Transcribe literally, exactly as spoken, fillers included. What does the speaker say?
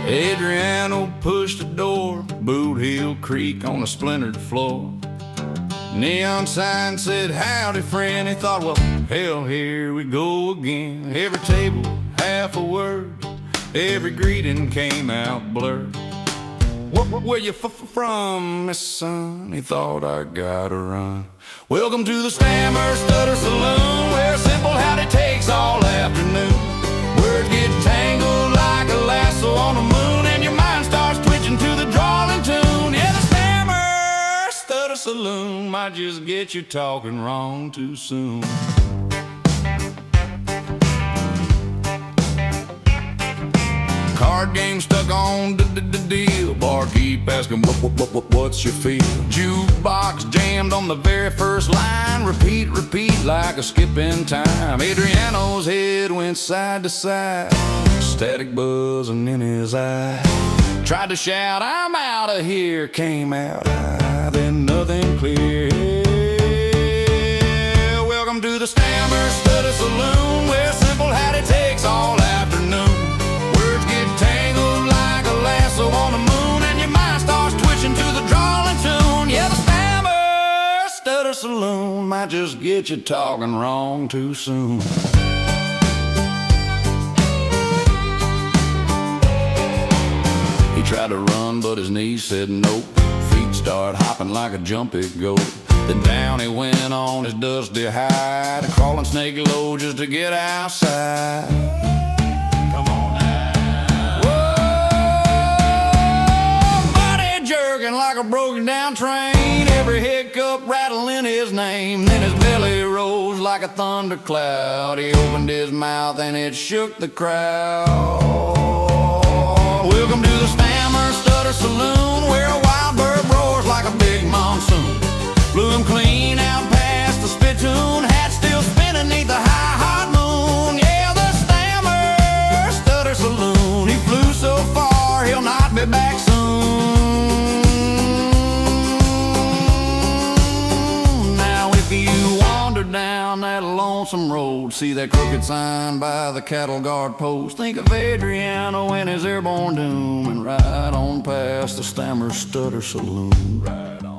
Adriano pushed the door, Boot Heel Creek on a splintered floor. Neon sign said, howdy friend. He thought, well, hell, here we go again. Every table, half a word. Every greeting came out blurred. Where you f f from, Miss Son? He thought, I gotta run. Welcome to the Stammer Stutter Saloon, where simple howdy takes all afternoon. Words get tangled like a lasso on the moon, and your mind starts twitching to the drawling tune. Yeah, the Stammer Stutter Saloon might just get you talking wrong too soon. Card game stuck on the deal. Barkeep asking, what, what, what, what's your feel? Jukebox jammed on the very first line. Repeat, repeat like a skip in time. Adriano's head went side to side, static buzzing in his eye. Tried to shout, I'm out of here. Came out high, then nothing clear. Welcome to the Stammer Stutter Saloon, where simple howdy takes all afternoon. On the moon, and your mind starts twitching to the drawling tune. Yeah, the Stammer Stutter Saloon might just get you talking wrong too soon. He tried to run, but his knees said nope. Feet start hopping like a jumpy goat. Then down he went on his dusty hide, a crawling snake low just to get outside. Like a broken down train, every hiccup rattling his name. Then his belly rose like a thundercloud. He opened his mouth and it shook the crowd. Welcome to the Stammer Stutter Saloon, where a wild bird roars like a big monsoon. Blew him clean out past the spittoon, hat still spinning neath the high hot moon. Yeah, the Stammer Stutter Saloon. He flew so far he'll not be back soon. Down that lonesome road, see that crooked sign by the cattle guard post. Think of Adriano and his airborne doom, and ride on past the Stammer Stutter Saloon. Right on.